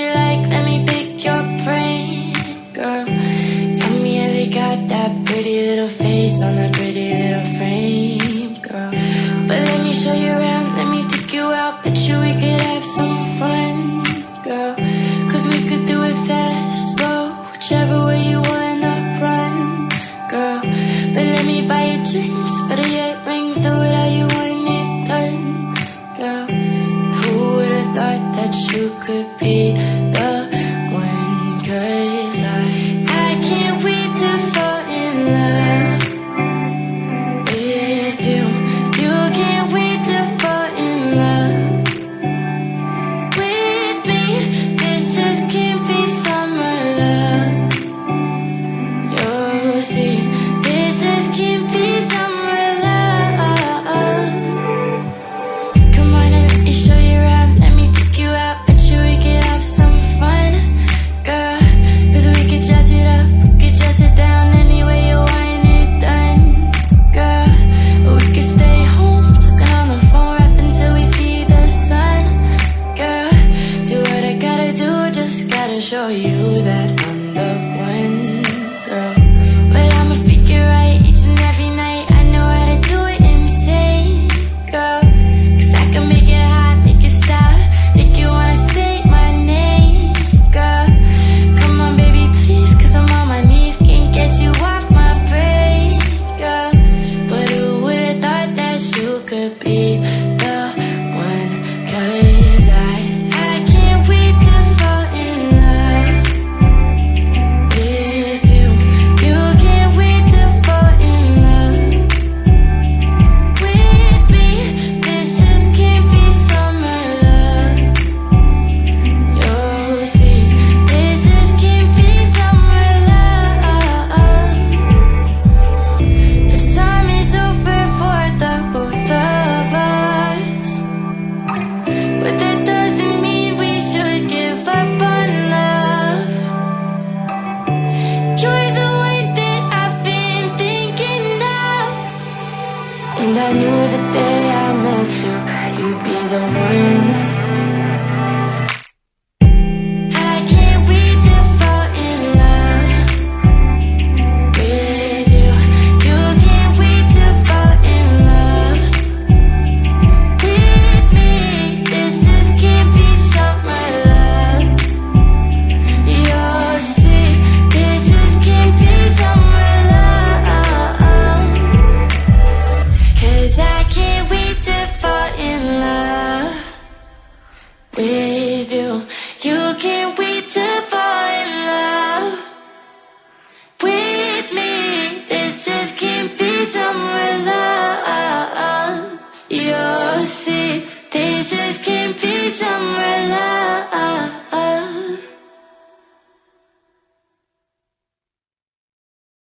you like, let me pick your brain, girl. Tell me have you got that pretty little face on that pretty little frame, girl. But let me show you around, let me take you out. Bet you we could have some fun, girl. Cause we could do it fast, slow, whichever way you wanna run, girl. But let me buy you drinks, better yet rings. Do it how you want it done, girl. Who would've thought that you could be the one? Cause I can't wait to fall in love with you. You can't wait to fall in love with me. This just can't be summer love. You'll see, this just can't be summer love. Come on and let me show you around, let me take you out. Bet you we could have some fun, girl. Cause we could dress it up, we could dress it down any way you want it done, girl. Or we could stay home, talking on the phone, rap until we see the sun, girl. Do what I gotta do, just gotta show you that